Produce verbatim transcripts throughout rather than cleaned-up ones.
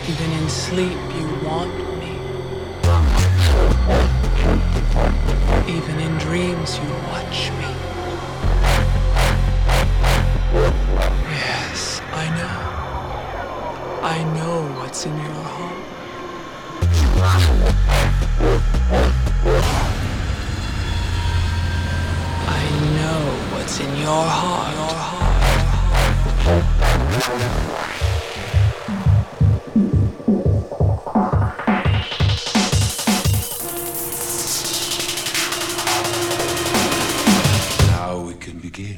Even in sleep you want me. Even in dreams you watch me. Yes, I know. I know what's in your heart. I know what's in your heart. Your heart. Now we can begin.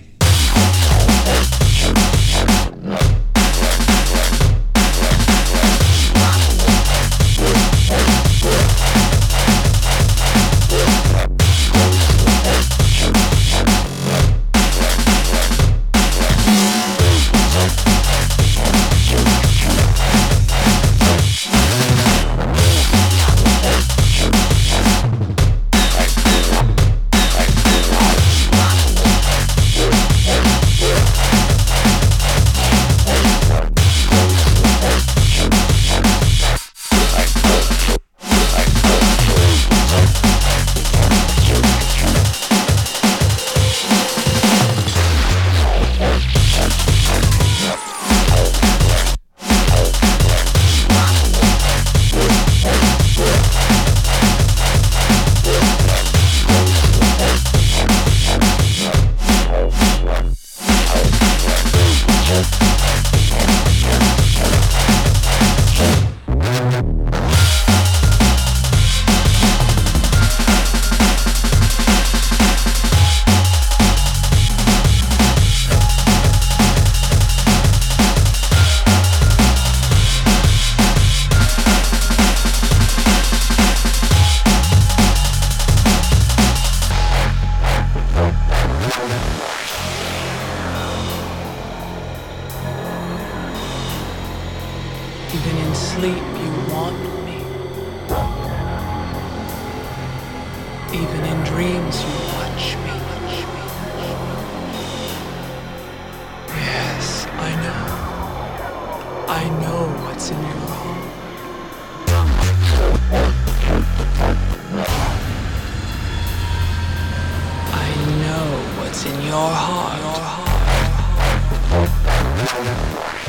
Even in sleep you want me. Even in dreams you watch me. Yes, I know. I know what's in your heart. I know what's in your heart. Your heart.